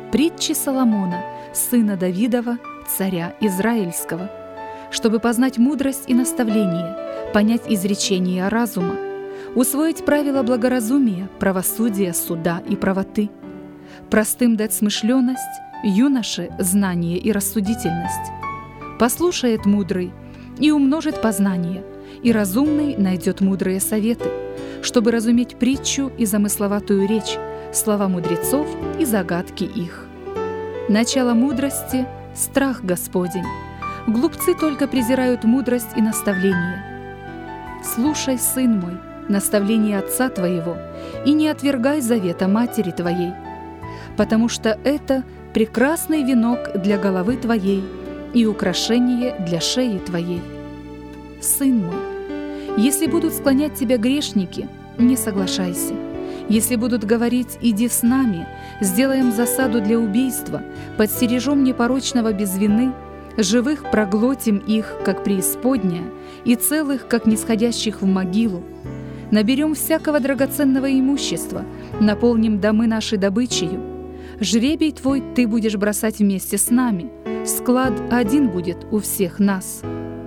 притчи Соломона, сына Давидова, царя Израильского, чтобы познать мудрость и наставление, понять изречения разума, усвоить правила благоразумия, правосудия, суда и правоты, простым дать смышленность, юноше знание и рассудительность. Послушает мудрый и умножит познание, и разумный найдет мудрые советы, чтобы разуметь притчу и замысловатую речь, слова мудрецов и загадки их. Начало мудрости — страх Господень. Глупцы только презирают мудрость и наставление. Слушай, сын мой, наставление отца твоего, и не отвергай завета матери твоей, потому что это прекрасный венок для головы твоей и украшение для шеи твоей. Сын мой, если будут склонять тебя грешники, не соглашайся. Если будут говорить: «Иди с нами, сделаем засаду для убийства, подстережем непорочного без вины, живых проглотим их, как преисподняя, и целых, как нисходящих в могилу. Наберем всякого драгоценного имущества, наполним домы нашей добычею. Жребий твой ты будешь бросать вместе с нами, склад один будет у всех нас».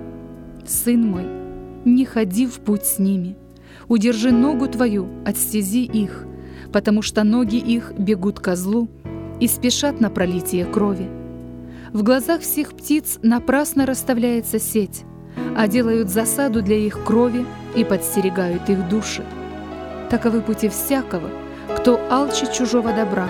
Сын мой, не ходи в путь с ними, удержи ногу твою от стези их, потому что ноги их бегут ко злу и спешат на пролитие крови. В глазах всех птиц напрасно расставляется сеть, а делают засаду для их крови и подстерегают их души. Таковы пути всякого, кто алчит чужого добра.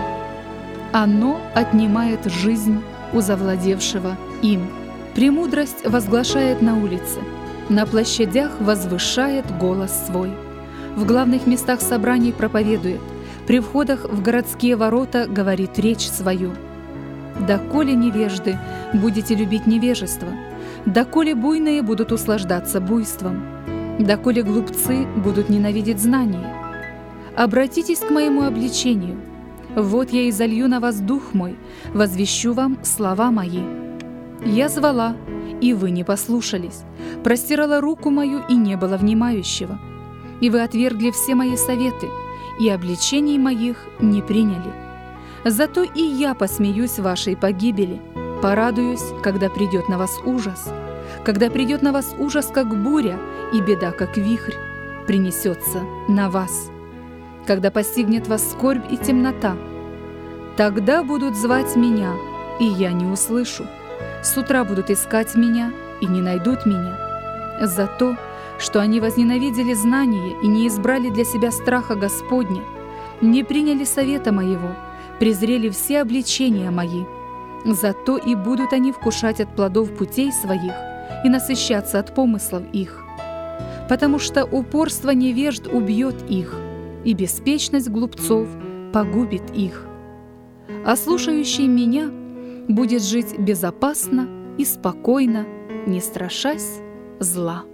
Оно отнимает жизнь у завладевшего им. Премудрость возглашает на улице, на площадях возвышает голос свой, в главных местах собраний проповедует, при входах в городские ворота говорит речь свою. Доколе невежды будете любить невежество, доколе буйные будут услаждаться буйством, доколе глупцы будут ненавидеть знание. Обратитесь к моему обличению. Вот я изолью на вас дух мой, возвещу вам слова мои. Я звала, и вы не послушались, простирала руку мою, и не было внимающего. И вы отвергли все мои советы, и обличений моих не приняли. Зато и я посмеюсь вашей погибели, порадуюсь, когда придет на вас ужас, когда придет на вас ужас, как буря, и беда, как вихрь, принесется на вас, когда постигнет вас скорбь и темнота. Тогда будут звать меня, и я не услышу. С утра будут искать меня, и не найдут меня. За то, что они возненавидели знание и не избрали для себя страха Господня, не приняли совета моего, презрели все обличения мои. Зато и будут они вкушать от плодов путей своих и насыщаться от помыслов их. Потому что упорство невежд убьет их, и беспечность глупцов погубит их. А слушающий меня будет жить безопасно и спокойно, не страшась зла.